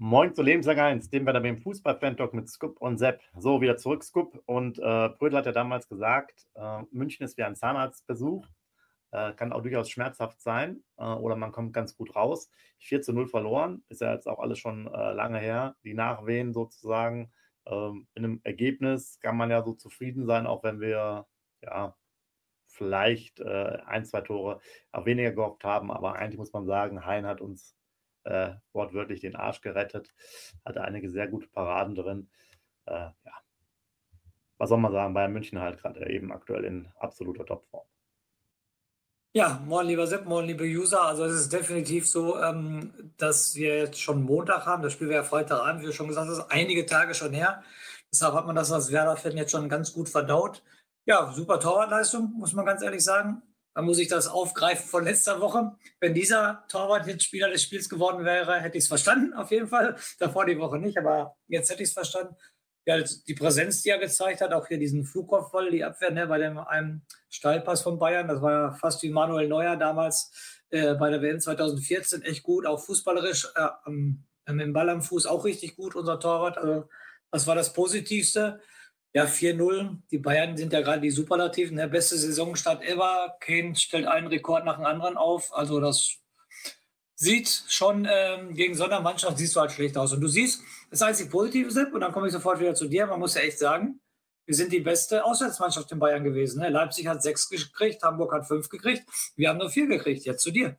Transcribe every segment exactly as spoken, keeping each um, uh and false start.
Moin zu Lebenslang eins, dem wir da beim Fußball-Fan-Talk mit Scoop und Sepp. So, wieder zurück, Scoop. Und äh, Prödel hat ja damals gesagt, äh, München ist wie ein Zahnarztbesuch, äh, kann auch durchaus schmerzhaft sein äh, oder man kommt ganz gut raus. vier zu null verloren, ist ja jetzt auch alles schon äh, lange her. Die Nachwehen sozusagen. Ähm, in einem Ergebnis kann man ja so zufrieden sein, auch wenn wir ja vielleicht äh, ein, zwei Tore auch weniger gehofft haben. Aber eigentlich muss man sagen, Hein hat uns äh, wortwörtlich den Arsch gerettet, hatte einige sehr gute Paraden drin. Äh, ja, was soll man sagen, Bayern München halt gerade eben aktuell in absoluter Topform. Ja, moin lieber Sepp, moin liebe User. Also es ist definitiv so, ähm, dass wir jetzt schon Montag haben. Das Spiel wäre ja Freitagabend, wie du schon gesagt hast, einige Tage schon her. Deshalb hat man das als Werder-Fan jetzt schon ganz gut verdaut. Ja, super Torwartleistung, muss man ganz ehrlich sagen. Da muss ich das aufgreifen von letzter Woche. Wenn dieser Torwart jetzt Spieler des Spiels geworden wäre, hätte ich es verstanden, auf jeden Fall. Davor die Woche nicht, aber jetzt hätte ich es verstanden. Ja, die Präsenz, die er gezeigt hat, auch hier diesen Flugkopfball, die Abwehr, ne, bei dem einem Steilpass von Bayern, das war ja fast wie Manuel Neuer damals äh, bei der W M zwanzig vierzehn, echt gut, auch fußballerisch, äh, am, mit dem Ball am Fuß auch richtig gut, unser Torwart. Also, das war das Positivste. Ja, vier null. Die Bayern sind ja gerade die Superlativen. Der beste Saisonstart ever. Kane stellt einen Rekord nach dem anderen auf. Also das sieht schon ähm, gegen so eine Mannschaft siehst du halt schlecht aus. Und du siehst, das einzig Positive, Sepp, und dann komme ich sofort wieder zu dir. Man muss ja echt sagen, wir sind die beste Auswärtsmannschaft in Bayern gewesen. Ne? Leipzig hat sechs gekriegt, Hamburg hat fünf gekriegt. Wir haben nur vier gekriegt. Jetzt zu dir.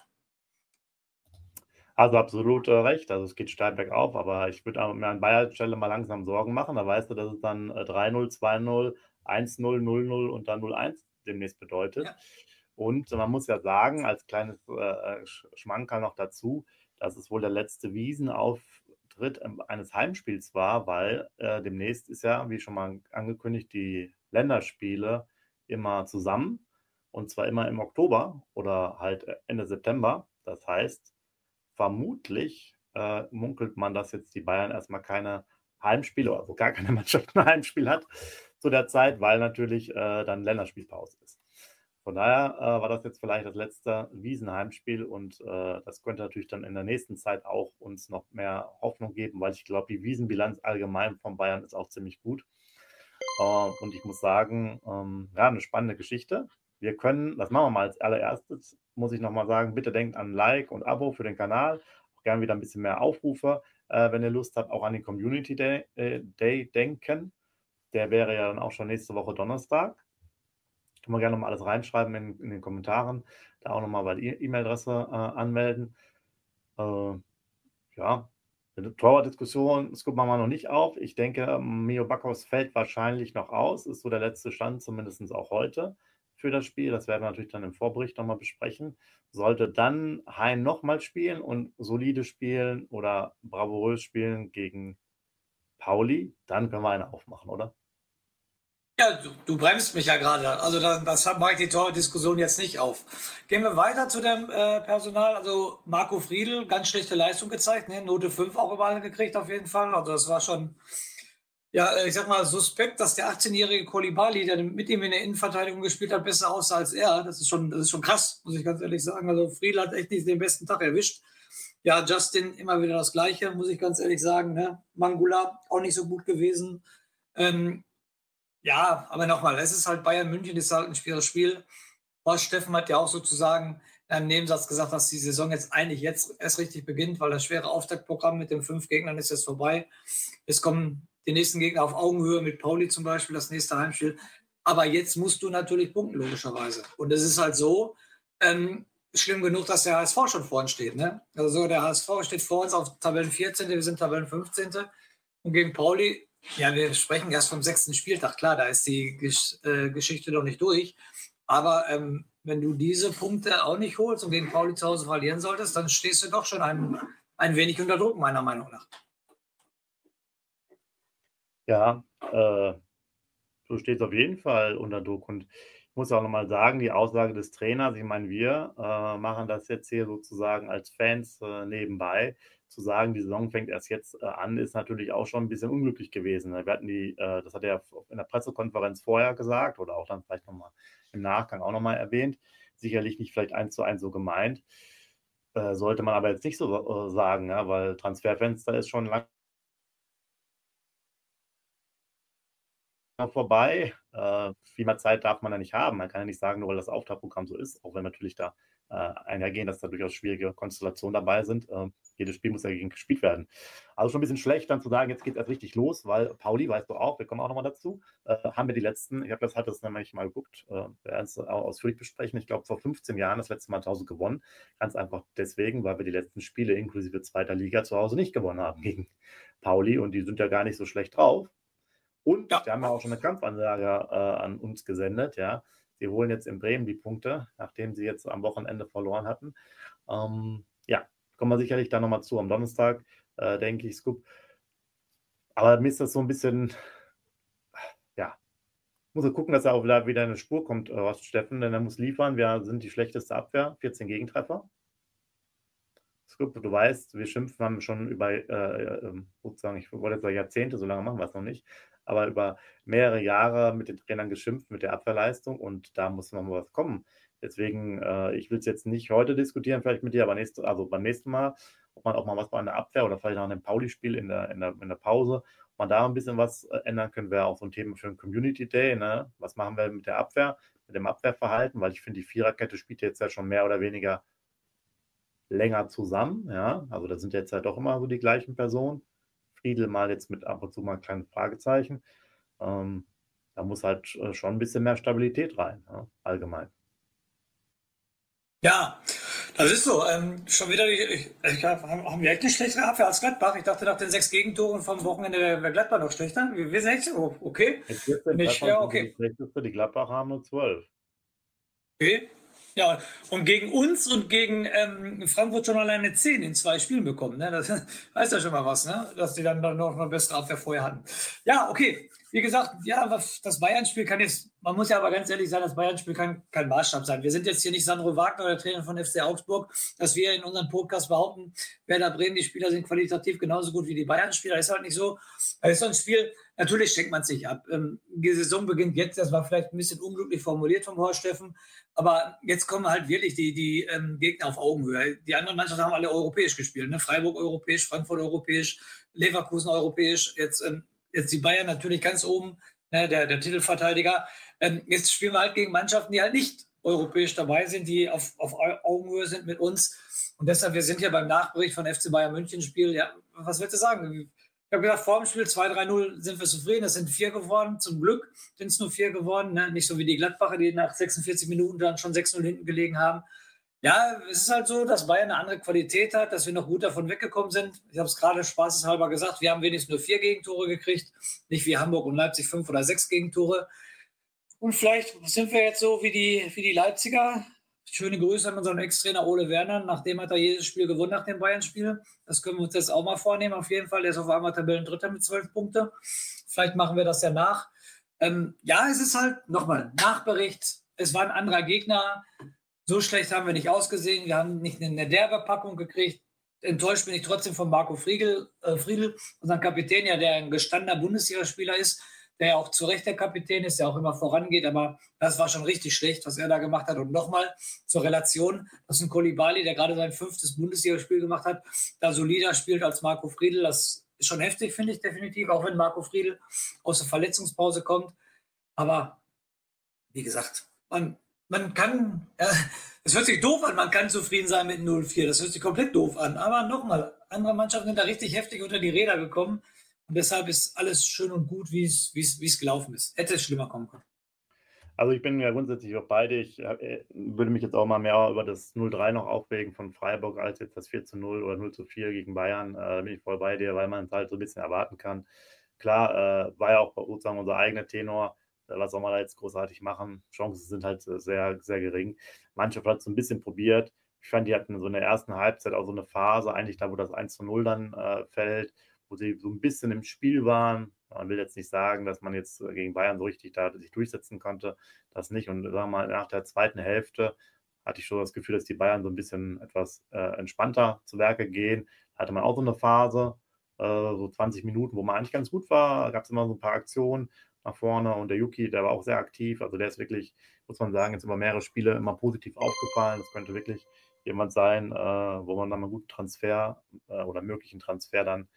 Also absolut äh, recht, also es geht steil bergauf, aber ich würde mir an Bayern Stelle mal langsam Sorgen machen. Da weißt du, dass es dann äh, drei null, zwei null, eins null, null null und dann null eins demnächst bedeutet. Ja. Und man muss ja sagen, als kleines äh, Schmankerl noch dazu, dass es wohl der letzte Wiesenauftritt eines Heimspiels war, weil äh, demnächst ist ja, wie schon mal angekündigt, die Länderspiele immer zusammen und zwar immer im Oktober oder halt Ende September. Das heißt, vermutlich äh, munkelt man, dass jetzt die Bayern erstmal keine Heimspiele, also gar keine Mannschaft ein Heimspiel hat zu der Zeit, weil natürlich äh, dann Länderspielpause ist. Von daher äh, war das jetzt vielleicht das letzte Wiesenheimspiel und äh, das könnte natürlich dann in der nächsten Zeit auch uns noch mehr Hoffnung geben, weil ich glaube, die Wiesenbilanz allgemein von Bayern ist auch ziemlich gut. Äh, und ich muss sagen, ähm, ja, eine spannende Geschichte. Wir können, das machen wir mal als allererstes, muss ich nochmal sagen, bitte denkt an Like und Abo für den Kanal. Auch gerne wieder ein bisschen mehr Aufrufe, äh, wenn ihr Lust habt, auch an den Community Day, äh, Day denken. Der wäre ja dann auch schon nächste Woche Donnerstag. Können wir gerne nochmal alles reinschreiben in, in den Kommentaren. Da auch nochmal bei der E-Mail-Adresse äh, anmelden. Äh, ja, eine Torwart-Diskussion, das gucken wir mal noch nicht auf. Ich denke, Mio Backhaus fällt wahrscheinlich noch aus. Ist so der letzte Stand, zumindest auch heute für das Spiel. Das werden wir natürlich dann im Vorbericht nochmal besprechen. Sollte dann Hein nochmal spielen und solide spielen oder bravourös spielen gegen Pauli, dann können wir eine aufmachen, oder? Ja, du, du bremst mich ja gerade. Also da, das mache ich die Tordiskussion jetzt nicht auf. Gehen wir weiter zu dem äh, Personal. Also Marco Friedl, ganz schlechte Leistung gezeigt, ne? Note fünf auch überall gekriegt auf jeden Fall. Also das war schon, ja, äh, ich sag mal, suspekt, dass der achtzehn-jährige Koulibaly, der mit ihm in der Innenverteidigung gespielt hat, besser aussah als er. Das ist schon, das ist schon krass, muss ich ganz ehrlich sagen. Also Friedl hat echt nicht den besten Tag erwischt. Ja, Justin immer wieder das Gleiche, muss ich ganz ehrlich sagen. Ne? Mangula auch nicht so gut gewesen. Ähm, ja, aber nochmal, es ist halt Bayern München, ist halt ein schweres Spiel. Horst Steffen hat ja auch sozusagen in einem Nebensatz gesagt, dass die Saison jetzt eigentlich jetzt erst richtig beginnt, weil das schwere Auftaktprogramm mit den fünf Gegnern ist jetzt vorbei. Es kommen die nächsten Gegner auf Augenhöhe mit Pauli zum Beispiel, das nächste Heimspiel. Aber jetzt musst du natürlich punkten, logischerweise. Und es ist halt so, ähm, schlimm genug, dass der H S V schon vorne steht. Ne? Also der H S V steht vor uns auf Tabellen vierzehn, wir sind Tabellen fünfzehn. Und gegen Pauli, ja, wir sprechen erst vom sechsten Spieltag. Klar, da ist die Gesch äh, Geschichte noch nicht durch. Aber ähm, wenn du diese Punkte auch nicht holst und gegen Pauli zu Hause verlieren solltest, dann stehst du doch schon ein, ein wenig unter Druck, meiner Meinung nach. Ja, äh, du stehst auf jeden Fall unter Druck. Und ich muss auch nochmal sagen, die Aussage des Trainers, ich meine, wir äh, machen das jetzt hier sozusagen als Fans äh, nebenbei. Zu sagen, die Saison fängt erst jetzt äh, an, ist natürlich auch schon ein bisschen unglücklich gewesen. Wir hatten die, äh, das hat er in der Pressekonferenz vorher gesagt oder auch dann vielleicht nochmal im Nachgang auch nochmal erwähnt. Sicherlich nicht vielleicht eins zu eins so gemeint. äh, sollte man aber jetzt nicht so äh, sagen, ja, weil Transferfenster ist schon lang vorbei. Äh, viel mehr Zeit darf man da nicht haben. Man kann ja nicht sagen, nur weil das Auftaktprogramm so ist, auch wenn natürlich da äh, einhergehen, dass da durchaus schwierige Konstellationen dabei sind. Äh, jedes Spiel muss ja gegen gespielt werden. Also schon ein bisschen schlecht, dann zu sagen, jetzt geht es erst richtig los, weil Pauli, weißt du auch, wir kommen auch nochmal dazu, äh, haben wir die letzten, ich habe das halt das nämlich mal geguckt, äh, wir werden es auch ausführlich besprechen, ich glaube vor fünfzehn Jahren das letzte Mal tausend gewonnen. Ganz einfach deswegen, weil wir die letzten Spiele inklusive zweiter Liga zu Hause nicht gewonnen haben gegen Pauli und die sind ja gar nicht so schlecht drauf. Und Ja. die haben ja auch schon eine Kampfansage äh, an uns gesendet, ja. Sie holen jetzt in Bremen die Punkte, nachdem sie jetzt am Wochenende verloren hatten. Ähm, ja, kommen wir sicherlich da nochmal zu am Donnerstag, äh, denke ich, Scoop. Aber mir ist das so ein bisschen, ja, muss er gucken, dass er auch wieder, wieder in eine Spur kommt, äh, Steffen, denn er muss liefern. Wir sind die schlechteste Abwehr, vierzehn Gegentreffer. Scoop, du weißt, wir schimpfen, haben schon über, äh, äh, sozusagen, ich wollte jetzt sagen Jahrzehnte, so lange machen wir es noch nicht, aber über mehrere Jahre mit den Trainern geschimpft, mit der Abwehrleistung und da muss noch mal was kommen. Deswegen, äh, ich will es jetzt nicht heute diskutieren, vielleicht mit dir, aber nächste, also beim nächsten Mal, ob man auch mal was bei einer Abwehr oder vielleicht auch in einem Pauli-Spiel in der, in, der, in der Pause, ob man da ein bisschen was äh, ändern können, wäre auch so ein Thema für einen Community Day. Ne? Was machen wir mit der Abwehr, mit dem Abwehrverhalten, weil ich finde, die Viererkette spielt jetzt ja schon mehr oder weniger länger zusammen, ja, also da sind jetzt halt doch immer so die gleichen Personen. Friedel mal jetzt mit ab und zu mal ein kleines Fragezeichen. Ähm, da muss halt äh, schon ein bisschen mehr Stabilität rein, ja, allgemein. Ja, das ist so. Ähm, schon wieder, ich, ich, haben, haben wir echt eine schlechtere Abwehr als Gladbach? Ich dachte, nach den sechs Gegentoren vom Wochenende wäre Gladbach noch schlechter. Wir, wir sind echt, oh, okay. Mit vierzehn Nicht, Treffern ja, sind wir okay. die schlechteste, die Gladbacher haben nur zwölf. Okay. Ja, und gegen uns und gegen ähm, Frankfurt schon alleine zehn in zwei Spielen bekommen. Ne? Das heißt ja schon mal was, ne? Dass die dann noch eine bessere Abwehr vorher hatten. Ja, okay. Wie gesagt, ja, das Bayern-Spiel kann jetzt, man muss ja aber ganz ehrlich sein, das Bayern-Spiel kann kein Maßstab sein. Wir sind jetzt hier nicht Sandro Wagner, der Trainer von F C Augsburg, dass wir in unserem Podcast behaupten, Werder Bremen, die Spieler sind qualitativ genauso gut wie die Bayern-Spieler. Ist halt nicht so. Das ist so ein Spiel, natürlich schenkt man sich ab. Ähm, die Saison beginnt jetzt, das war vielleicht ein bisschen unglücklich formuliert vom Horst Steffen, aber jetzt kommen halt wirklich die, die ähm, Gegner auf Augenhöhe. Die anderen Mannschaften haben alle europäisch gespielt. Ne? Freiburg europäisch, Frankfurt europäisch, Leverkusen europäisch. Jetzt, ähm, jetzt die Bayern natürlich ganz oben, ne? der, der Titelverteidiger. Ähm, jetzt spielen wir halt gegen Mannschaften, die halt nicht europäisch dabei sind, die auf, auf Augenhöhe sind mit uns. Und deshalb, wir sind ja beim Nachbericht von F C Bayern München Spiel. Ja, was willst du sagen? Ich habe gesagt, vor dem Spiel zwei drei null sind wir zufrieden. Es sind vier geworden. Zum Glück sind es nur vier geworden. Ne? Nicht so wie die Gladbacher, die nach sechsundvierzig Minuten dann schon sechs null hinten gelegen haben. Ja, es ist halt so, dass Bayern eine andere Qualität hat, dass wir noch gut davon weggekommen sind. Ich habe es gerade spaßeshalber gesagt, wir haben wenigstens nur vier Gegentore gekriegt. Nicht wie Hamburg und Leipzig fünf oder sechs Gegentore. Und vielleicht sind wir jetzt so wie die, wie die Leipziger. Schöne Grüße an unseren Ex-Trainer Ole Werner. Nachdem hat er jedes Spiel gewonnen nach dem Bayern-Spiel. Das können wir uns jetzt auch mal vornehmen. Auf jeden Fall. Der ist auf einmal Tabellendritter mit zwölf Punkten. Vielleicht machen wir das ja nach. Ähm, ja, es ist halt, nochmal, Nachbericht. Es war ein anderer Gegner. So schlecht haben wir nicht ausgesehen. Wir haben nicht eine derbe Packung gekriegt. Enttäuscht bin ich trotzdem von Marco Friedl, äh, Friedl, unseren Kapitän, ja, der ein gestandener Bundesligaspieler ist, der ja auch zu Recht der Kapitän ist, der auch immer vorangeht, aber das war schon richtig schlecht, was er da gemacht hat. Und nochmal zur Relation, das ist ein Koulibaly, der gerade sein fünftes Bundesligaspiel gemacht hat, da solider spielt als Marco Friedl. Das ist schon heftig, finde ich definitiv, auch wenn Marco Friedl aus der Verletzungspause kommt. Aber wie gesagt, man, man kann, äh, es hört sich doof an, man kann zufrieden sein mit null vier, das hört sich komplett doof an. Aber nochmal, andere Mannschaften sind da richtig heftig unter die Räder gekommen. Und deshalb ist alles schön und gut, wie es, wie es, wie es gelaufen ist. Hätte es schlimmer kommen können. Also ich bin ja grundsätzlich auch beide. Ich äh, würde mich jetzt auch mal mehr über das null drei noch aufregen von Freiburg als jetzt das vier zu null oder null zu vier gegen Bayern. Äh, da bin ich voll bei dir, weil man es halt so ein bisschen erwarten kann. Klar, äh, war ja auch sozusagen unser eigener Tenor. Äh, was soll man da jetzt großartig machen? Chancen sind halt sehr, sehr gering. Mannschaft hat es so ein bisschen probiert. Ich fand, die hatten so in der ersten Halbzeit auch so eine Phase, eigentlich da, wo das eins zu null dann äh, fällt, wo sie so ein bisschen im Spiel waren. Man will jetzt nicht sagen, dass man jetzt gegen Bayern so richtig da sich durchsetzen konnte, das nicht. Und sagen wir mal, nach der zweiten Hälfte hatte ich schon das Gefühl, dass die Bayern so ein bisschen etwas äh, entspannter zu Werke gehen. Da hatte man auch so eine Phase, äh, so zwanzig Minuten, wo man eigentlich ganz gut war. Da gab es immer so ein paar Aktionen nach vorne und der Yuki, der war auch sehr aktiv. Also der ist wirklich, muss man sagen, jetzt über mehrere Spiele immer positiv aufgefallen. Das könnte wirklich jemand sein, äh, wo man dann einen guten Transfer äh, oder möglichen Transfer dann.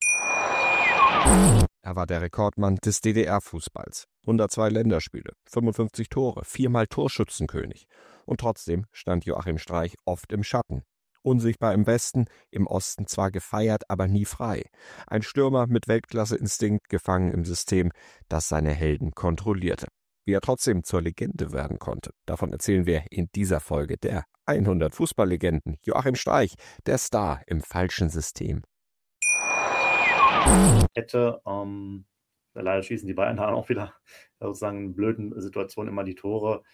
Er war der Rekordmann des D D R-Fußballs. hundertzwei Länderspiele, fünfundfünfzig Tore, viermal Torschützenkönig. Und trotzdem stand Joachim Streich oft im Schatten. Unsichtbar im Westen, im Osten zwar gefeiert, aber nie frei. Ein Stürmer mit Weltklasse-Instinkt, gefangen im System, das seine Helden kontrollierte. Wie er trotzdem zur Legende werden konnte, davon erzählen wir in dieser Folge der hundert Fußballlegenden. Joachim Streich, der Star im falschen System. Hätte, ähm, leider schießen die Bayern dann auch wieder sozusagen in blöden Situationen immer die Tore.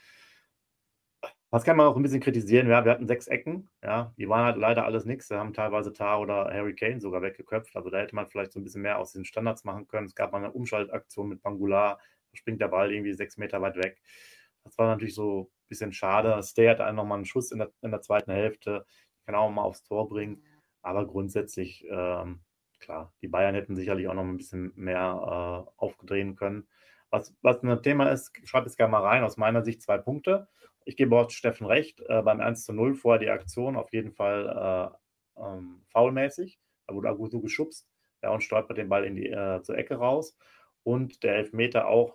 Das kann man auch ein bisschen kritisieren. Ja, wir hatten sechs Ecken, ja, die waren halt leider alles nichts. Da haben teilweise Tar oder Harry Kane sogar weggeköpft. Also da hätte man vielleicht so ein bisschen mehr aus den Standards machen können. Es gab mal eine Umschaltaktion mit Bangular, da springt der Ball irgendwie sechs Meter weit weg. Das war natürlich so ein bisschen schade. Stay hatte nochmal einen Schuss in der, in der zweiten Hälfte, kann auch mal aufs Tor bringen. Aber grundsätzlich, ähm, klar, die Bayern hätten sicherlich auch noch ein bisschen mehr äh, aufdrehen können. Was, was ein Thema ist, schreibt es gerne mal rein, aus meiner Sicht zwei Punkte. Ich gebe auch Steffen recht, äh, beim eins zu null vorher die Aktion auf jeden Fall äh, ähm, foulmäßig. Da wurde Aguso geschubst, ja, und stolpert den Ball in die, äh, zur Ecke raus. Und der Elfmeter auch,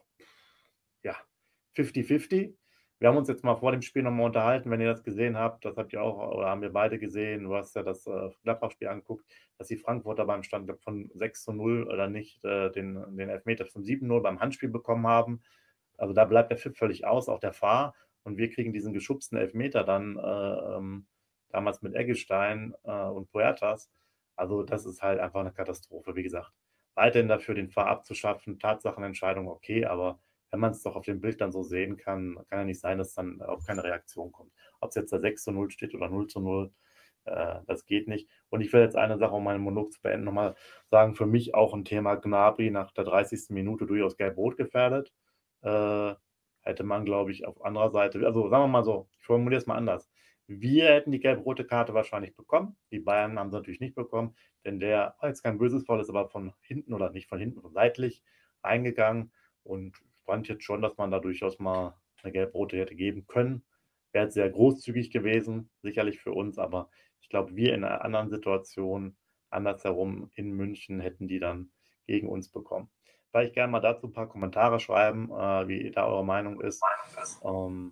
ja, fünfzig fünfzig. Wir haben uns jetzt mal vor dem Spiel nochmal unterhalten, wenn ihr das gesehen habt, das habt ihr auch, oder haben wir beide gesehen, du hast ja das äh, Gladbach-Spiel angeguckt, dass die Frankfurter beim Stand von sechs zu null oder nicht äh, den, den Elfmeter von sieben null beim Handspiel bekommen haben. Also da bleibt der Pfiff völlig aus, auch der V A R. Und wir kriegen diesen geschubsten Elfmeter dann äh, ähm, damals mit Eggestein äh, und Puertas. Also das ist halt einfach eine Katastrophe, wie gesagt. Weiterhin dafür den V A R abzuschaffen, Tatsachenentscheidung okay, aber wenn man es doch auf dem Bild dann so sehen kann, kann ja nicht sein, dass dann auch keine Reaktion kommt. Ob es jetzt da sechs zu null steht oder null zu null, äh, das geht nicht. Und ich will jetzt eine Sache, um meinen Monolog zu beenden, nochmal sagen, für mich auch ein Thema Gnabry nach der dreißigsten Minute durchaus gelb-rot gefährdet. Äh, hätte man, glaube ich, auf anderer Seite, also sagen wir mal so, ich formuliere es mal anders. Wir hätten die gelb-rote Karte wahrscheinlich bekommen. Die Bayern haben sie natürlich nicht bekommen, denn der, jetzt kein böses Foul, ist aber von hinten oder nicht von hinten, sondern seitlich reingegangen und fand jetzt schon, dass man da durchaus mal eine gelb-rote hätte geben können. Wäre sehr großzügig gewesen, sicherlich für uns, aber ich glaube, wir in einer anderen Situation, andersherum in München, hätten die dann gegen uns bekommen. Vielleicht gerne mal dazu ein paar Kommentare schreiben, äh, wie da eure Meinung ist. Ähm,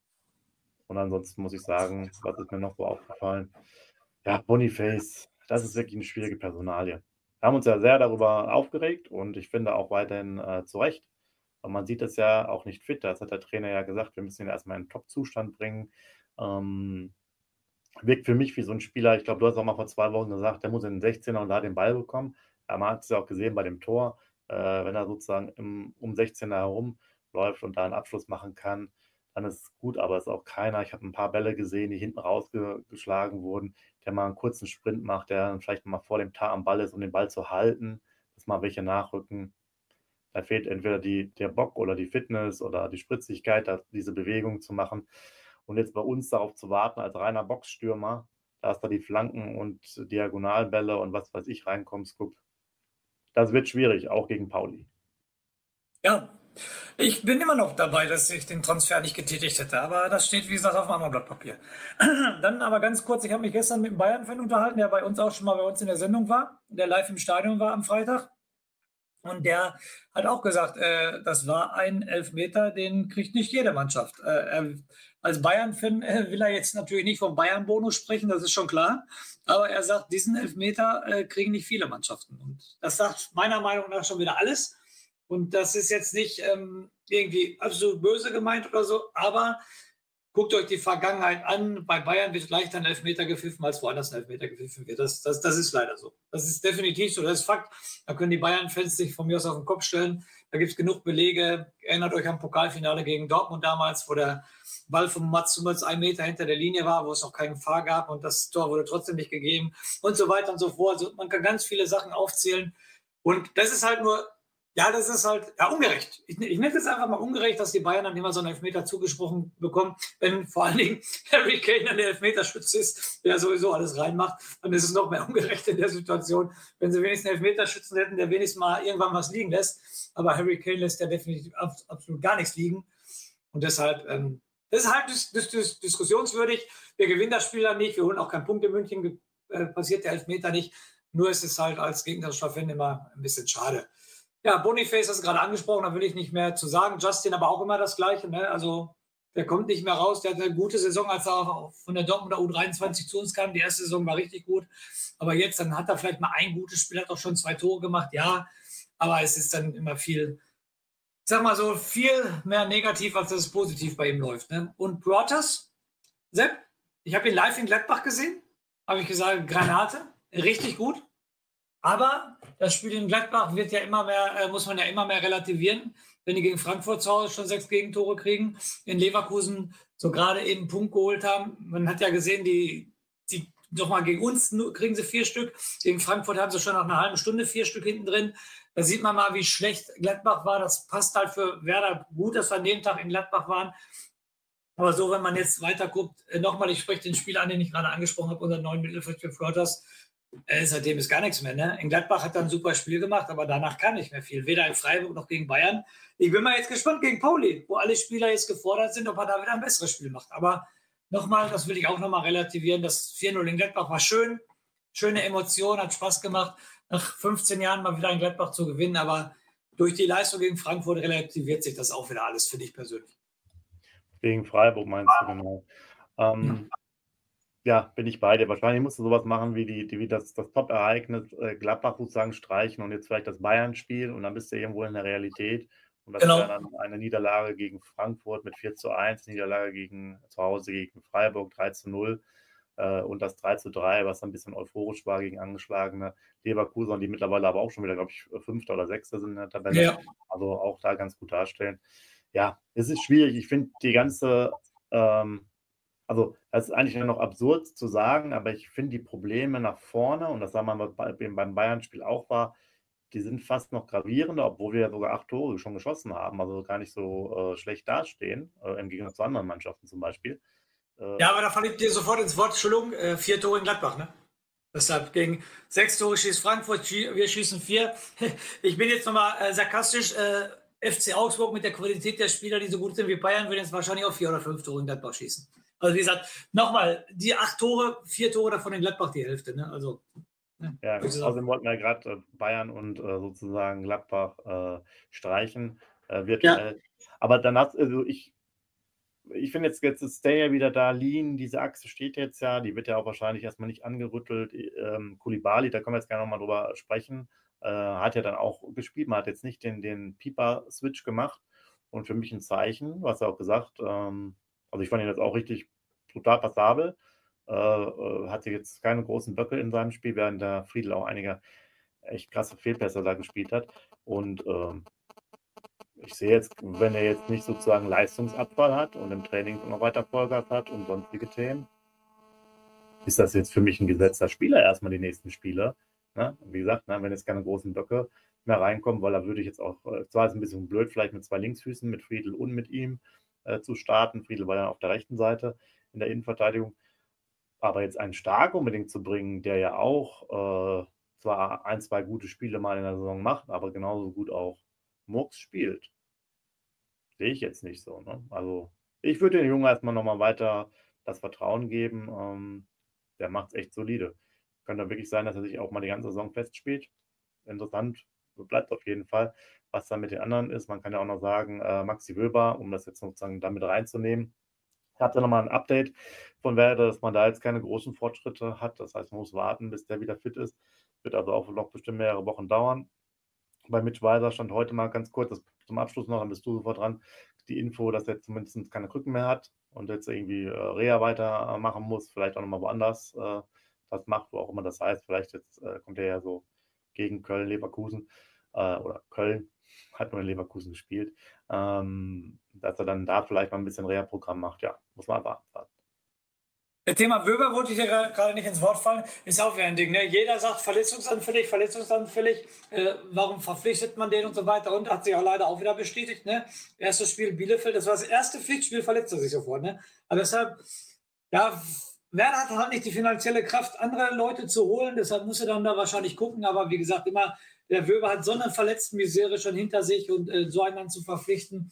und ansonsten muss ich sagen, was ist mir noch so aufgefallen? Ja, Boniface, das ist wirklich eine schwierige Personalie. Wir haben uns ja sehr darüber aufgeregt und ich finde auch weiterhin äh, zu Recht. Aber man sieht es ja auch nicht fit. Das hat der Trainer ja gesagt, wir müssen ihn erstmal in den Top-Zustand bringen. Ähm, wirkt für mich wie so ein Spieler, ich glaube, du hast auch mal vor zwei Wochen gesagt, der muss in den sechzehner und da den Ball bekommen. Ja, man hat es ja auch gesehen bei dem Tor, äh, wenn er sozusagen im, um sechzehner herum läuft und da einen Abschluss machen kann, dann ist es gut, aber es ist auch keiner. Ich habe ein paar Bälle gesehen, die hinten rausgeschlagen wurden, der mal einen kurzen Sprint macht, der dann vielleicht mal vor dem Tar am Ball ist, um den Ball zu halten, dass mal welche nachrücken. Da fehlt entweder die, der Bock oder die Fitness oder die Spritzigkeit, diese Bewegung zu machen. Und jetzt bei uns darauf zu warten, als reiner Boxstürmer, dass da die Flanken und Diagonalbälle und was weiß ich reinkommen, Scoop. Das wird schwierig, auch gegen Pauli. Ja, ich bin immer noch dabei, dass ich den Transfer nicht getätigt hätte, aber das steht, wie gesagt, auf einem anderen Blatt Papier. Dann aber ganz kurz, ich habe mich gestern mit einem Bayern-Fan unterhalten, der bei uns auch schon mal bei uns in der Sendung war, der live im Stadion war am Freitag. Und der hat auch gesagt, äh, das war ein Elfmeter, den kriegt nicht jede Mannschaft. Äh, als Bayern-Fan äh, will er jetzt natürlich nicht vom Bayern-Bonus sprechen, das ist schon klar. Aber er sagt, diesen Elfmeter äh, kriegen nicht viele Mannschaften. Und das sagt meiner Meinung nach schon wieder alles. Und das ist jetzt nicht ähm, irgendwie absolut böse gemeint oder so, aber guckt euch die Vergangenheit an. Bei Bayern wird leichter ein Elfmeter gepfiffen, als woanders ein Elfmeter gepfiffen wird. Das, das, das ist leider so. Das ist definitiv so, das ist Fakt. Da können die Bayern-Fans sich von mir aus auf den Kopf stellen. Da gibt es genug Belege. Erinnert euch am Pokalfinale gegen Dortmund damals, wo der Ball von Mats Hummels ein Meter hinter der Linie war, wo es noch keinen V A R gab und das Tor wurde trotzdem nicht gegeben und so weiter und so fort. Also man kann ganz viele Sachen aufzählen. Und das ist halt nur... Ja, das ist halt ja, ungerecht. Ich, ich nenne es einfach mal ungerecht, dass die Bayern dann immer so einen Elfmeter zugesprochen bekommen, wenn vor allen Dingen Harry Kane dann der Elfmeterschütze ist, der sowieso alles reinmacht. Dann ist es noch mehr ungerecht in der Situation, wenn sie wenigstens einen Elfmeterschützen hätten, der wenigstens mal irgendwann was liegen lässt. Aber Harry Kane lässt ja definitiv absolut gar nichts liegen. Und deshalb, ähm, Das ist halt dis dis dis diskussionswürdig. Wir gewinnen das Spiel dann nicht, wir holen auch keinen Punkt in München, äh, passiert der Elfmeter nicht. Nur ist es halt als gegnerischer Fan immer ein bisschen schade. Ja, Boniface hast du gerade angesprochen, da will ich nicht mehr zu sagen. Justin aber auch immer das Gleiche. Ne? Also der kommt nicht mehr raus. Der hat eine gute Saison, als er auch von der Dortmunder U dreiundzwanzig zu uns kam. Die erste Saison war richtig gut. Aber jetzt, dann hat er vielleicht mal ein gutes Spiel, hat auch schon zwei Tore gemacht. Ja, aber es ist dann immer viel, ich sag mal so, viel mehr negativ, als dass es positiv bei ihm läuft. Ne? Und Brothers, Sepp, ich habe ihn live in Gladbach gesehen. Habe ich gesagt, Granate, richtig gut. Aber das Spiel in Gladbach wird ja immer mehr, äh, muss man ja immer mehr relativieren. Wenn die gegen Frankfurt zu Hause schon sechs Gegentore kriegen, in Leverkusen so gerade eben einen Punkt geholt haben. Man hat ja gesehen, die, die doch mal gegen uns kriegen sie vier Stück. Gegen Frankfurt haben sie schon nach einer halben Stunde vier Stück hinten drin. Da sieht man mal, wie schlecht Gladbach war. Das passt halt für Werder gut, dass wir an dem Tag in Gladbach waren. Aber so, wenn man jetzt weiter guckt, äh, nochmal, ich spreche den Spieler an, den ich gerade angesprochen habe, unseren neuen Mittelfeld für Flotters. Äh, seitdem ist gar nichts mehr. Ne? In Gladbach hat er ein super Spiel gemacht, aber danach kann nicht mehr viel. Weder in Freiburg noch gegen Bayern. Ich bin mal jetzt gespannt gegen Pauli, wo alle Spieler jetzt gefordert sind, ob er da wieder ein besseres Spiel macht. Aber nochmal, das will ich auch nochmal relativieren, das vier null in Gladbach war schön. Schöne Emotion, hat Spaß gemacht, nach fünfzehn Jahren mal wieder in Gladbach zu gewinnen. Aber durch die Leistung gegen Frankfurt relativiert sich das auch wieder alles für dich persönlich. Gegen Freiburg meinst du, genau. Ähm, ja, bin ich bei dir. Wahrscheinlich musst du sowas machen wie, die, die, wie das, das Top-Ereignis äh, Gladbach sozusagen streichen und jetzt vielleicht das Bayern-Spiel und dann bist du irgendwo in der Realität. Und das Genau. wäre dann eine Niederlage gegen Frankfurt mit vier zu eins, Niederlage gegen, zu Hause gegen Freiburg drei zu null äh, und das drei zu drei, was ein bisschen euphorisch war gegen angeschlagene Leverkusen, die mittlerweile aber auch schon wieder, glaube ich, Fünfter oder Sechster sind in der Tabelle. Ja. Also auch da ganz gut darstellen. Ja, es ist schwierig. Ich finde die ganze, ähm, also das ist eigentlich noch absurd zu sagen, aber ich finde die Probleme nach vorne, und das sah man bei, beim Bayern-Spiel auch war, die sind fast noch gravierender, obwohl wir ja sogar acht Tore schon geschossen haben, also gar nicht so äh, schlecht dastehen, äh, im Gegensatz zu anderen Mannschaften zum Beispiel. Äh, Ja, aber da falle ich dir sofort ins Wort. Entschuldigung, äh, vier Tore in Gladbach, ne? Deshalb gegen sechs Tore schießt Frankfurt, schie- wir schießen vier. Ich bin jetzt nochmal äh, sarkastisch. Äh, F C Augsburg mit der Qualität der Spieler, die so gut sind wie Bayern, würden jetzt wahrscheinlich auch vier oder fünf Tore in Gladbach schießen. Also wie gesagt, nochmal, die acht Tore, vier Tore davon in Gladbach die Hälfte. Ne? Also, ne? Ja, Würde ich sagen. außerdem wollten wir gerade äh, Bayern und äh, sozusagen Gladbach äh, streichen, äh, Ja, virtuell. Aber dann hat, also ich, ich finde jetzt, jetzt ist Stay ja wieder da, Lean, diese Achse steht jetzt ja, die wird ja auch wahrscheinlich erstmal nicht angerüttelt. Ähm, Koulibaly, da können wir jetzt gerne nochmal drüber sprechen, äh, hat ja dann auch gespielt, man hat jetzt nicht den, den Pieper-Switch gemacht und für mich ein Zeichen, was er auch gesagt, ähm, also ich fand ihn jetzt auch richtig total passabel, äh, äh, hatte jetzt keine großen Böcke in seinem Spiel, während der Friedl auch einige echt krasse Fehlpässe da gespielt hat und ähm, ich sehe jetzt, wenn er jetzt nicht sozusagen Leistungsabfall hat und im Training noch weiter Vollgas hat und sonstige Themen, ist das jetzt für mich ein gesetzter Spieler erstmal die nächsten Spiele. Ne? Wie gesagt, ne, wenn jetzt keine großen Böcke mehr reinkommen, weil da würde ich jetzt auch, äh, zwar ist es ein bisschen blöd, vielleicht mit zwei Linksfüßen, mit Friedl und mit ihm äh, zu starten. Friedl war ja auf der rechten Seite in der Innenverteidigung. Aber jetzt einen Stark unbedingt zu bringen, der ja auch äh, zwar ein, zwei gute Spiele mal in der Saison macht, aber genauso gut auch Murks spielt, sehe ich jetzt nicht so. Ne? Also ich würde den Jungen erstmal nochmal weiter das Vertrauen geben. Ähm, der macht es echt solide. Könnte wirklich sein, dass er sich auch mal die ganze Saison festspielt. Interessant, bleibt auf jeden Fall. Was dann mit den anderen ist, man kann ja auch noch sagen, äh, Maxi Wöber, um das jetzt sozusagen damit reinzunehmen, hat ja nochmal ein Update von Werder, dass man da jetzt keine großen Fortschritte hat. Das heißt, man muss warten, bis der wieder fit ist. Wird also auch noch bestimmt mehrere Wochen dauern. Bei Mitch Weiser stand heute mal ganz kurz, das zum Abschluss noch, dann bist du sofort dran, die Info, dass er zumindest keine Krücken mehr hat und jetzt irgendwie äh, Reha weitermachen muss, vielleicht auch nochmal woanders äh, das macht, wo auch immer das heißt. Vielleicht jetzt äh, kommt er ja so gegen Köln, Leverkusen äh, oder Köln, hat nur in Leverkusen gespielt, ähm, dass er dann da vielleicht mal ein bisschen Reha-Programm macht. Ja, muss man aber abwarten. Das Thema Wöber wollte ich dir gerade nicht ins Wort fallen, ist auch wieder ein Ding. Ne? Jeder sagt verletzungsanfällig, verletzungsanfällig. Äh, warum verpflichtet man den und so weiter? Und hat sich auch leider auch wieder bestätigt. Ne? Erstes Spiel Bielefeld, das war das erste Pflichtspiel, verletzt er sich sofort. Ne? Aber deshalb, ja, Werder hat halt nicht die finanzielle Kraft, andere Leute zu holen. Deshalb muss er dann da wahrscheinlich gucken. Aber wie gesagt, immer, der Wöber hat so eine Verletztenmisere schon hinter sich und äh, so einen dann zu verpflichten,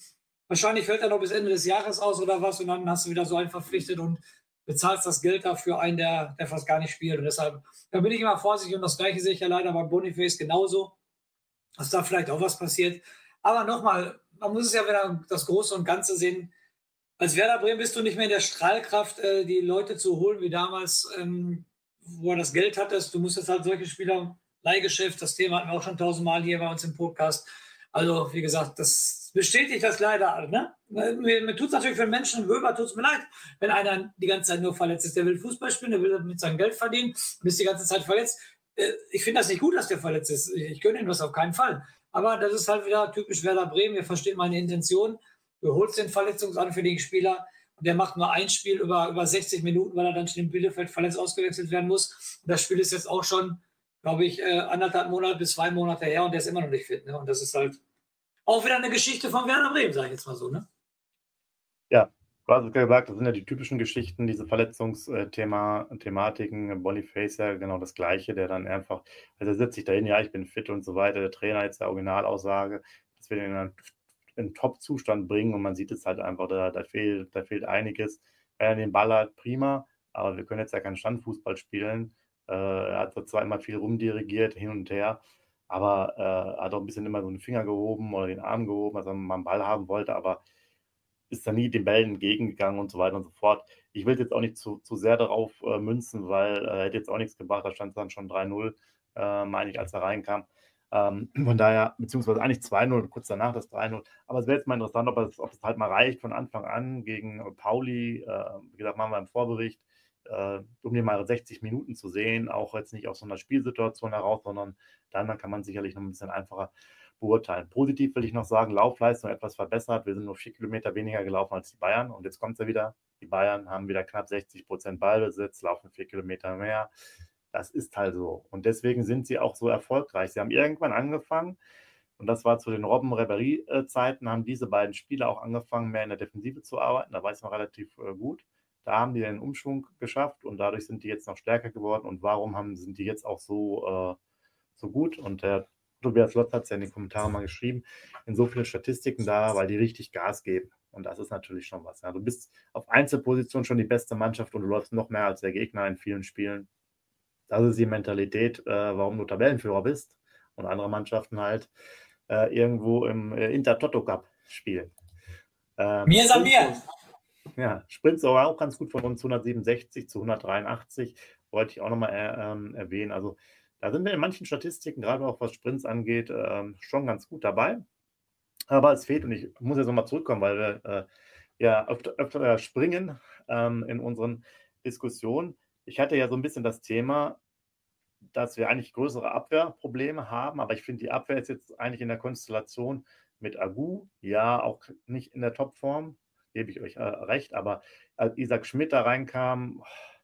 wahrscheinlich fällt er noch bis Ende des Jahres aus oder was und dann hast du wieder so einen verpflichtet und bezahlst das Geld dafür einen, der, der fast gar nicht spielt. Und deshalb, da bin ich immer vorsichtig und das Gleiche sehe ich ja leider bei Boniface genauso, dass da vielleicht auch was passiert. Aber nochmal, man muss es ja wieder das Große und Ganze sehen. Als Werder Bremen bist du nicht mehr in der Strahlkraft, äh, die Leute zu holen wie damals, ähm, wo er das Geld hattest. Du musst jetzt halt solche Spieler, Leihgeschäft, das Thema hatten wir auch schon tausendmal hier bei uns im Podcast. Also, wie gesagt, das bestätigt das leider. Ne? Mir, mir tut es natürlich für den Menschen, Wöber tut es mir leid, wenn einer die ganze Zeit nur verletzt ist. Der will Fußball spielen, der will mit seinem Geld verdienen und ist die ganze Zeit verletzt. Äh, ich finde das nicht gut, dass der verletzt ist. Ich gönne ihm das auf keinen Fall. Aber das ist halt wieder typisch Werder Bremen. Ihr versteht meine Intention. Du holst den verletzungsanfälligen Spieler und der macht nur ein Spiel über, über sechzig Minuten, weil er dann schon im Bielefeld verletzt ausgewechselt werden muss. Und das Spiel ist jetzt auch schon, glaube ich, äh, anderthalb Monate bis zwei Monate her und der ist immer noch nicht fit. Ne? Und das ist halt auch wieder eine Geschichte von Werder Bremen, sage ich jetzt mal so. Ne? Ja, du hast es gesagt, das sind ja die typischen Geschichten, diese Verletzungsthematiken. Boniface ja genau das Gleiche, der dann einfach, also er setzt sich dahin, ja, ich bin fit und so weiter. Der Trainer jetzt der Originalaussage, dass wir den dann in Top-Zustand bringen und man sieht es halt einfach, da, da, fehlt, da fehlt einiges. Wenn er den Ball hat, prima, aber wir können jetzt ja keinen Standfußball spielen. Äh, er hat zwar immer viel rumdirigiert, hin und her, aber äh, hat auch ein bisschen immer so einen Finger gehoben oder den Arm gehoben, als er mal einen Ball haben wollte, aber ist da nie den Bällen entgegengegangen und so weiter und so fort. Ich will jetzt auch nicht zu, zu sehr darauf äh, münzen, weil er äh, hätte jetzt auch nichts gebracht, da stand dann schon drei null, äh, meine ich, als er reinkam. Ähm, von daher, beziehungsweise eigentlich zwei null, kurz danach das drei null. Aber es wäre jetzt mal interessant, ob es, ob es halt mal reicht von Anfang an gegen Pauli. Äh, wie gesagt, machen wir im Vorbericht, äh, um dir mal sechzig Minuten zu sehen, auch jetzt nicht aus so einer Spielsituation heraus, sondern dann, dann kann man sicherlich noch ein bisschen einfacher beurteilen. Positiv will ich noch sagen, Laufleistung etwas verbessert. Wir sind nur vier Kilometer weniger gelaufen als die Bayern. Und jetzt kommt es ja wieder. Die Bayern haben wieder knapp sechzig Prozent Ballbesitz, laufen vier Kilometer mehr. Das ist halt so. Und deswegen sind sie auch so erfolgreich. Sie haben irgendwann angefangen, und das war zu den Robben-Ribéry-Zeiten, haben diese beiden Spieler auch angefangen, mehr in der Defensive zu arbeiten. Da weiß man relativ äh, gut. Da haben die den Umschwung geschafft und dadurch sind die jetzt noch stärker geworden. Und warum haben, sind die jetzt auch so, äh, so gut? Und der Tobias Lotz hat es ja in den Kommentaren mal geschrieben, in so vielen Statistiken da, weil die richtig Gas geben. Und das ist natürlich schon was. Ja. Du bist auf Einzelposition schon die beste Mannschaft und du läufst noch mehr als der Gegner in vielen Spielen. Das ist die Mentalität, äh, warum du Tabellenführer bist und andere Mannschaften halt äh, irgendwo im äh, Inter-Toto-Cup spielen. Ähm, mir ist an mir. Ja, Sprint sogar auch ganz gut von uns, hundertsiebenundsechzig zu hundertdreiundachtzig, wollte ich auch nochmal äh, erwähnen. Also da sind wir in manchen Statistiken, gerade auch was Sprints angeht, äh, schon ganz gut dabei. Aber es fehlt, und ich muss jetzt nochmal zurückkommen, weil wir äh, ja öfter, öfter springen ähm, in unseren Diskussionen. Ich hatte ja so ein bisschen das Thema, dass wir eigentlich größere Abwehrprobleme haben, aber ich finde, die Abwehr ist jetzt eigentlich in der Konstellation mit Agu, ja, auch nicht in der Topform, gebe ich euch äh, recht, aber als Isaac Schmidt da reinkam,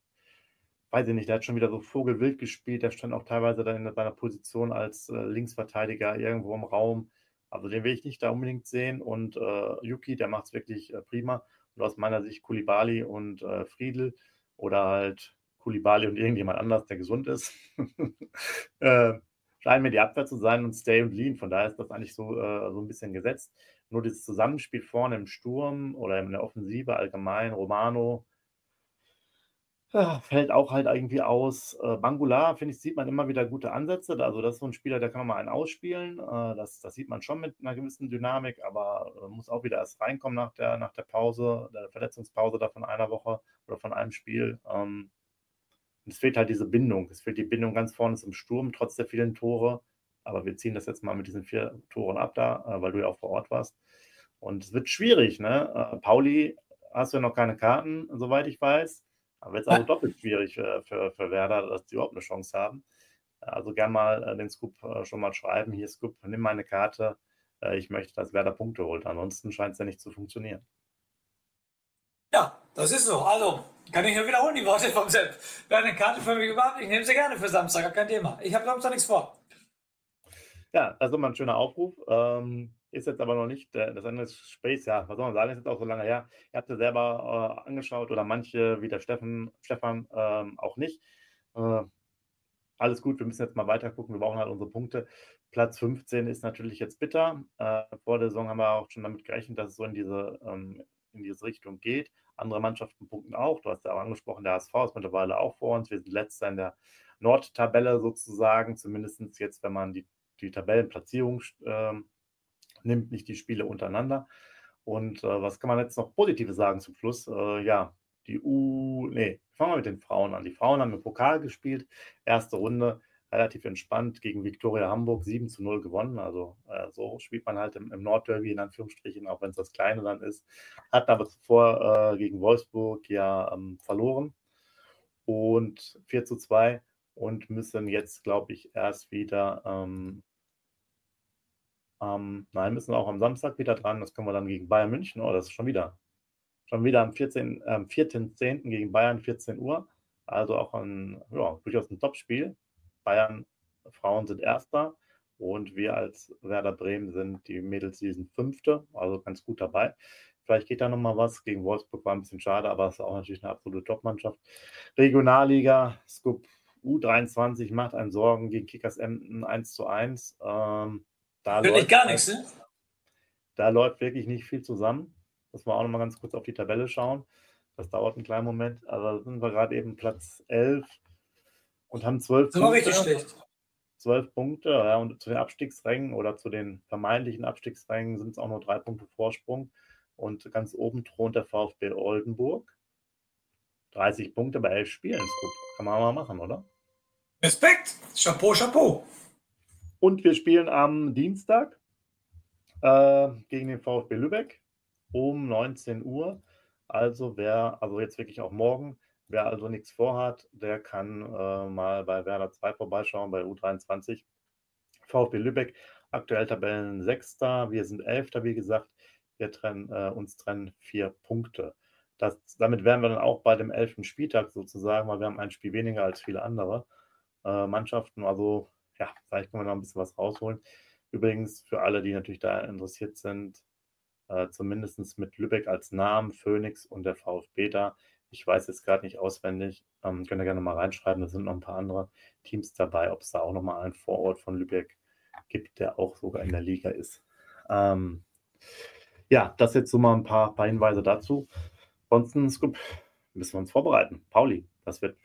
weiß ich nicht, der hat schon wieder so vogelwild gespielt, der stand auch teilweise dann in seiner Position als äh, Linksverteidiger irgendwo im Raum, also den will ich nicht da unbedingt sehen und äh, Yuki, der macht es wirklich äh, prima und aus meiner Sicht Koulibaly und äh, Friedl oder halt Koulibaly und irgendjemand anders, der gesund ist, äh, scheinen mir die Abwehr zu sein und Stay und Lean. Von daher ist das eigentlich so, äh, so ein bisschen gesetzt. Nur dieses Zusammenspiel vorne im Sturm oder in der Offensive allgemein, Romano, ja, fällt auch halt irgendwie aus. Äh, Bangula, finde ich, sieht man immer wieder gute Ansätze. Also das ist so ein Spieler, der kann noch mal einen ausspielen. Äh, das, das sieht man schon mit einer gewissen Dynamik, aber äh, muss auch wieder erst reinkommen nach der, nach der Pause, der Verletzungspause da von einer Woche oder von einem Spiel. Ähm, es fehlt halt diese Bindung. Es fehlt die Bindung ganz vorne im Sturm, trotz der vielen Tore. Aber wir ziehen das jetzt mal mit diesen vier Toren ab da, äh, weil du ja auch vor Ort warst. Und es wird schwierig, ne? Äh, Pauli, hast du ja noch keine Karten, soweit ich weiß. Aber jetzt also doppelt schwierig für, für, für Werder, dass die überhaupt eine Chance haben. Also gern mal äh, den Scoop äh, schon mal schreiben. Hier, Scoop, nimm meine Karte. Äh, ich möchte, dass Werder Punkte holt. Ansonsten scheint es ja nicht zu funktionieren. Ja, das ist so. Also, kann ich nur wiederholen, die Worte vom Sepp. Wer eine Karte für mich überhaupt, ich nehme sie gerne für Samstag, kein Thema. Ich habe Samstag nichts vor. Ja, also mal ein schöner Aufruf. Ähm, ist jetzt aber noch nicht äh, das Ende des Gesprächs. Ja, was soll man sagen, ist jetzt auch so lange her. Ihr habt ja selber äh, angeschaut oder manche wie der Steffen, Stefan ähm, auch nicht. Äh, alles gut, wir müssen jetzt mal weiter gucken, wir brauchen halt unsere Punkte. Platz fünfzehn ist natürlich jetzt bitter. Äh, vor der Saison haben wir auch schon damit gerechnet, dass es so in diese, ähm, in diese Richtung geht. Andere Mannschaften punkten auch. Du hast ja auch angesprochen, der H S V ist mittlerweile auch vor uns. Wir sind letzter in der Nordtabelle sozusagen, zumindest jetzt, wenn man die, die Tabellenplatzierung ähm, nimmt, nicht die Spiele untereinander. Und äh, was kann man jetzt noch Positives sagen zum Schluss? Äh, ja, die U, nee, fangen wir mit den Frauen an. Die Frauen haben im Pokal gespielt, erste Runde, relativ entspannt gegen Viktoria Hamburg, sieben zu null gewonnen. Also äh, so spielt man halt im, im Nordderby in Anführungsstrichen, auch wenn es das Kleine dann ist. Hatten aber zuvor äh, gegen Wolfsburg ja ähm, verloren und vier zu zwei und müssen jetzt, glaube ich, erst wieder ähm, ähm, nein, müssen wir auch am Samstag wieder dran. Das können wir dann gegen Bayern München. Oh, das ist schon wieder. Schon wieder am vierzehnten Ähm, vierten zehnten gegen Bayern, vierzehn Uhr. Also auch ein, ja, durchaus ein Topspiel. Bayern Frauen sind Erster und wir als Werder Bremen sind die Mädels, die sind Fünfte. Also ganz gut dabei. Vielleicht geht da nochmal was. Gegen Wolfsburg war ein bisschen schade, aber es ist auch natürlich eine absolute Top-Mannschaft. Regionalliga, Scoop U dreiundzwanzig macht einen Sorgen gegen Kickers Emden eins zu eins. Ähm, da Wirklich läuft, gar nichts, ne? da läuft wirklich nicht viel zusammen. Dass wir auch nochmal ganz kurz auf die Tabelle schauen. Das dauert einen kleinen Moment. Aber da sind wir gerade eben Platz elf und haben zwölf Das war Punkte. richtig schlecht. zwölf Punkte. Ja, und zu den Abstiegsrängen oder zu den vermeintlichen Abstiegsrängen sind es auch nur drei Punkte Vorsprung. Und ganz oben thront der VfB Oldenburg. dreißig Punkte bei elf Spielen. Ist gut. Kann man mal machen, oder? Respekt. Chapeau, Chapeau. Und wir spielen am Dienstag äh, gegen den VfB Lübeck um neunzehn Uhr. Also wer, also jetzt wirklich auch morgen, wer also nichts vorhat, der kann äh, mal bei Werder zwei vorbeischauen, bei U dreiundzwanzig. VfB Lübeck, aktuell Tabellen Sechster, wir sind Elfter, wie gesagt. Wir trennen, äh, uns trennen vier Punkte. Das, damit wären wir dann auch bei dem elften Spieltag sozusagen, weil wir haben ein Spiel weniger als viele andere äh, Mannschaften. Also ja, vielleicht können wir noch ein bisschen was rausholen. Übrigens für alle, die natürlich da interessiert sind, äh, zumindest mit Lübeck als Namen, Phoenix und der VfB da. Ich weiß jetzt gerade nicht auswendig, ähm, könnt ihr gerne mal reinschreiben, da sind noch ein paar andere Teams dabei, ob es da auch nochmal einen Vorort von Lübeck gibt, der auch sogar in der Liga ist. Ähm, ja, das jetzt so mal ein paar, paar Hinweise dazu. Ansonsten Scoop, müssen wir uns vorbereiten. Pauli, das wird,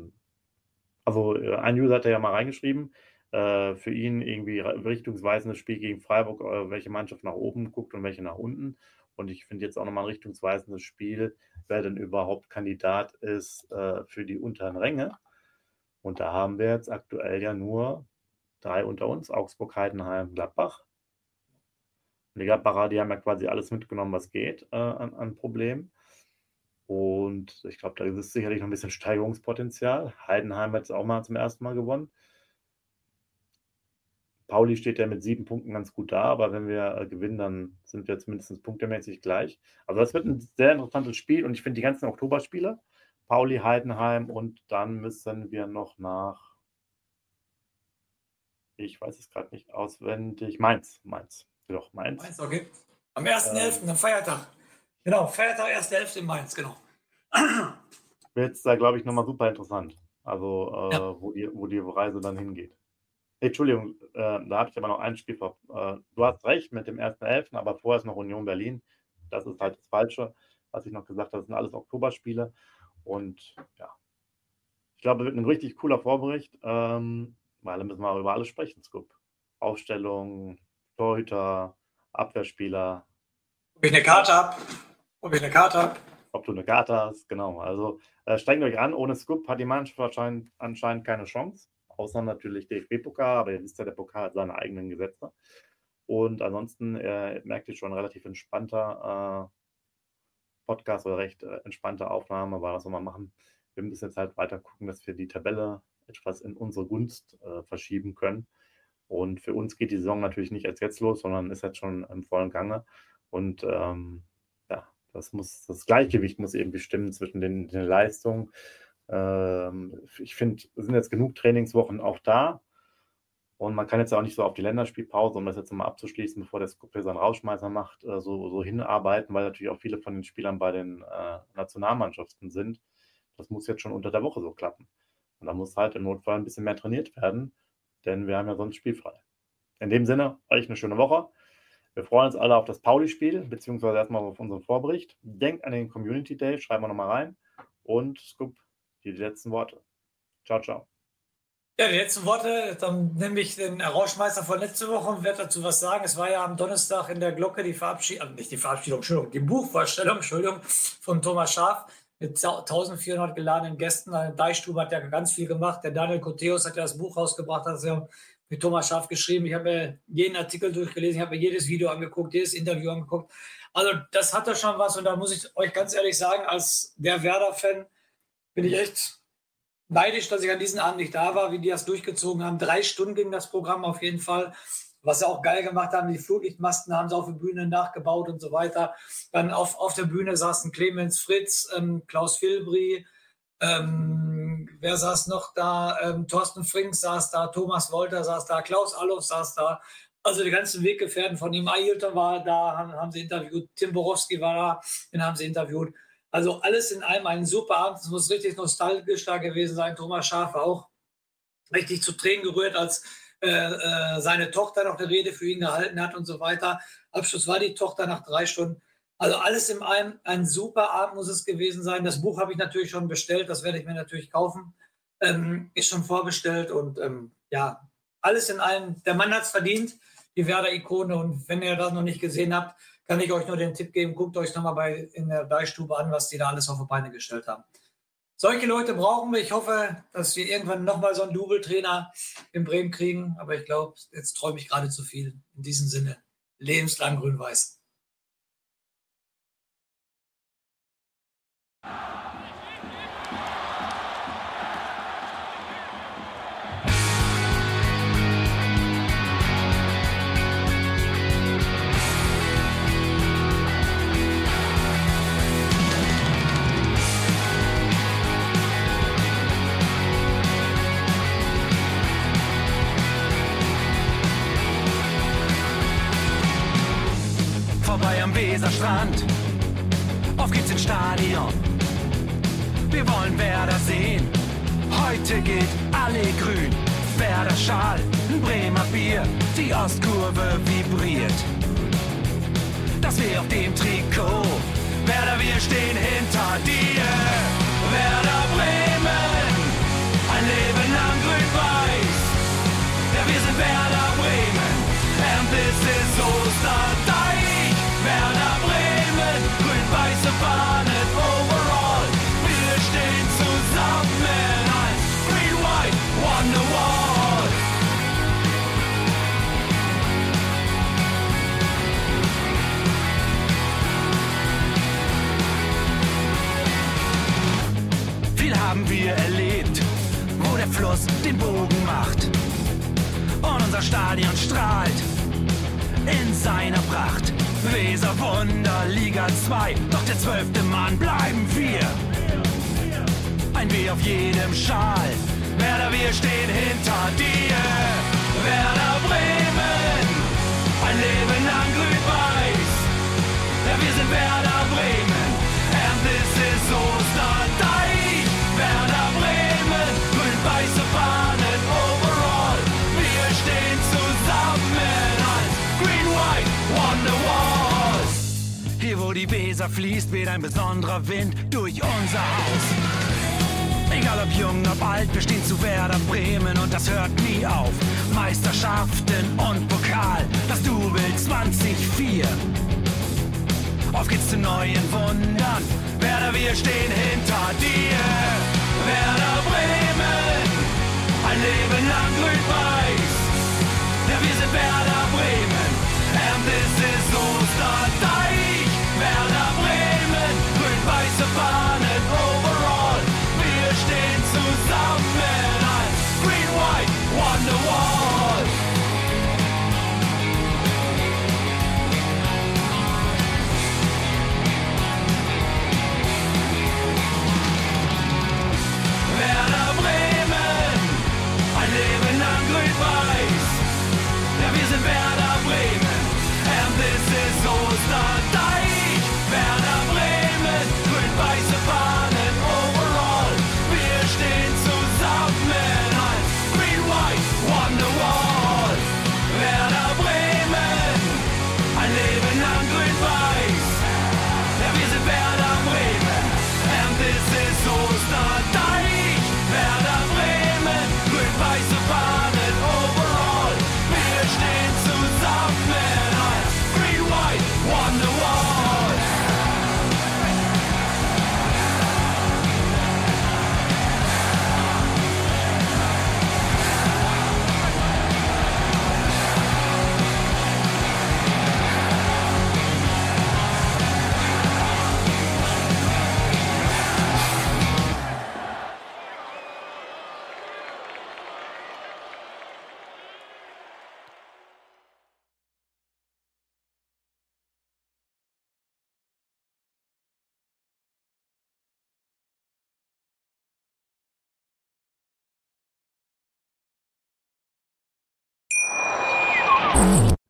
also ein User hat ja mal reingeschrieben, äh, für ihn irgendwie richtungsweisendes Spiel gegen Freiburg, äh, welche Mannschaft nach oben guckt und welche nach unten. Und ich finde jetzt auch nochmal ein richtungsweisendes Spiel, wer denn überhaupt Kandidat ist äh, für die unteren Ränge. Und da haben wir jetzt aktuell ja nur drei unter uns, Augsburg, Heidenheim, Gladbach. Und die Gladbacher, die haben ja quasi alles mitgenommen, was geht äh, an, an Problemen. Und ich glaube, da ist sicherlich noch ein bisschen Steigerungspotenzial. Heidenheim hat es auch mal zum ersten Mal gewonnen. Pauli steht ja mit sieben Punkten ganz gut da, aber wenn wir äh, gewinnen, dann sind wir zumindest punktemäßig gleich. Also das wird ein sehr interessantes Spiel und ich finde die ganzen Oktoberspiele, Pauli, Heidenheim und dann müssen wir noch nach, ich weiß es gerade nicht auswendig, Mainz, Mainz, doch Mainz. Mainz, okay. Am ersten elften Ähm, am Feiertag. Genau, Feiertag, erster elfte in Mainz, genau. Wird es da, glaube ich, nochmal super interessant. Also äh, Ja. wo, die, wo die Reise dann hingeht. Entschuldigung, äh, da habe ich aber noch ein Spiel vor. Äh, du hast recht mit dem ersten elften aber vorher ist noch Union Berlin. Das ist halt das Falsche, was ich noch gesagt habe. Das sind alles Oktoberspiele. Und ja, ich glaube, es wird ein richtig cooler Vorbericht, ähm, weil da müssen wir über alles sprechen. Scoop. Aufstellung, Torhüter, Abwehrspieler. Ob ich eine Karte habe, ob ich eine Karte habe. Ob du eine Karte hast, genau. Also äh, steigt euch an. Ohne Scoop hat die Mannschaft wahrscheinlich anscheinend keine Chance. Außer natürlich D F B-Pokal, aber ihr wisst ja, der Pokal hat seine eigenen Gesetze. Und ansonsten äh, merkt ihr schon, relativ entspannter äh, Podcast oder recht äh, entspannte Aufnahme, weil was soll man machen? Wir müssen jetzt halt weiter gucken, dass wir die Tabelle etwas in unsere Gunst äh, verschieben können. Und für uns geht die Saison natürlich nicht als jetzt los, sondern ist jetzt schon im vollen Gange. Und ähm, ja, das muss, das Gleichgewicht muss eben bestimmen zwischen den, den Leistungen. Ähm, ich finde, es sind jetzt genug Trainingswochen auch da. Und man kann jetzt auch nicht so auf die Länderspielpause, um das jetzt mal abzuschließen, bevor der Skupje seinen Rausschmeißer macht, äh, so, so hinarbeiten, weil natürlich auch viele von den Spielern bei den äh, Nationalmannschaften sind. Das muss jetzt schon unter der Woche so klappen. Und da muss halt im Notfall ein bisschen mehr trainiert werden, denn wir haben ja sonst spielfrei. In dem Sinne, euch eine schöne Woche. Wir freuen uns alle auf das Pauli-Spiel, beziehungsweise erstmal auf unseren Vorbericht. Denkt an den Community Day, schreiben wir nochmal rein. Und Scoop, die letzten Worte. Ciao, ciao. Ja, die letzten Worte, dann nehme ich den Rauschmeister von letzte Woche und werde dazu was sagen. Es war ja am Donnerstag in der Glocke die Verabschiedung, nicht die Verabschiedung, Entschuldigung, die Buchvorstellung, Entschuldigung, von Thomas Schaaf mit eintausendvierhundert geladenen Gästen. Eine Deichstube hat ja ganz viel gemacht. Der Daniel Koteus hat ja das Buch rausgebracht, hat es ja mit Thomas Schaaf geschrieben. Ich habe mir jeden Artikel durchgelesen, ich habe mir jedes Video angeguckt, jedes Interview angeguckt. Also das hat doch schon was und da muss ich euch ganz ehrlich sagen, als der Werder-Fan bin ich echt neidisch, dass ich an diesem Abend nicht da war, wie die das durchgezogen haben. Drei Stunden ging das Programm auf jeden Fall. Was sie auch geil gemacht haben, die Flutlichtmasten haben sie auf der Bühne nachgebaut und so weiter. Dann auf, auf der Bühne saßen Clemens Fritz, ähm, Klaus Filbri, ähm, wer saß noch da? Ähm, Thorsten Frings saß da, Thomas Wolter saß da, Klaus Allof saß da. Also die ganzen Weggefährten von ihm, Ailton war da, haben, haben sie interviewt, Tim Borowski war da, den haben sie interviewt. Also alles in allem ein super Abend. Es muss richtig nostalgisch da gewesen sein. Thomas Schaaf war auch richtig zu Tränen gerührt, als äh, äh, seine Tochter noch eine Rede für ihn gehalten hat und so weiter. Abschluss war die Tochter nach drei Stunden. Also alles in allem ein super Abend muss es gewesen sein. Das Buch habe ich natürlich schon bestellt. Das werde ich mir natürlich kaufen. Ähm, ist schon vorbestellt. Und ähm, ja, alles in allem. Der Mann hat es verdient, die Werder-Ikone. Und wenn ihr das noch nicht gesehen habt, kann ich euch nur den Tipp geben, guckt euch nochmal bei, in der Deichstube an, was die da alles auf die Beine gestellt haben. Solche Leute brauchen wir. Ich hoffe, dass wir irgendwann nochmal so einen Double-Trainer in Bremen kriegen. Aber ich glaube, jetzt träume ich gerade zu viel. In diesem Sinne, lebenslang grün-weiß. Vorbei am Weserstrand, auf geht's ins Stadion. Wir wollen Werder sehen, heute geht alle grün. Werder Schal, ein Bremer Bier, die Ostkurve vibriert. Das weh auf dem Trikot, Werder, wir stehen hinter dir. Werder Bremen, ein Leben lang grün-weiß. Ja, wir sind Werder Bremen, and this is Osterdeich. Werder Bremen, grün-weiße Fahnen overall. Wir stehen zusammen als Green White Wonderwall. Viel haben wir erlebt, wo der Fluss den Bogen macht. Und unser Stadion strahlt in seiner Pracht. Weser Wunder, Liga zwei, doch der zwölfte Mann bleiben wir. Ein W auf jedem Schal, Werder, wir stehen hinter dir. Werder Bremen, ein Leben lang grün-weiß. Ja, wir sind Werder Bremen, and this is Osterdeich. Werder Bremen, grün-weiße Fahnen overall. Wir stehen zusammen als Green White Wonderwall. Hier wo die Weser fließt, weht ein besonderer Wind durch unser Haus. Egal ob jung, ob alt, wir stehen zu Werder Bremen und das hört nie auf. Meisterschaften und Pokal, das Double zwanzig vier. Auf geht's zu neuen Wundern, Werder, wir stehen hinter dir. Werder Bremen, ein Leben lang grün-weiß. Ja, wir sind Werder Bremen, and this is Osterdeich. Werder Bremen, grün-weiße Fahnen overall. Wir stehen zusammen als Green White Wonderwall. Werder Bremen, ein Leben lang grün-weiß. Ja, wir sind Werder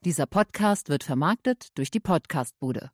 Dieser Podcast wird vermarktet durch die Podcastbude.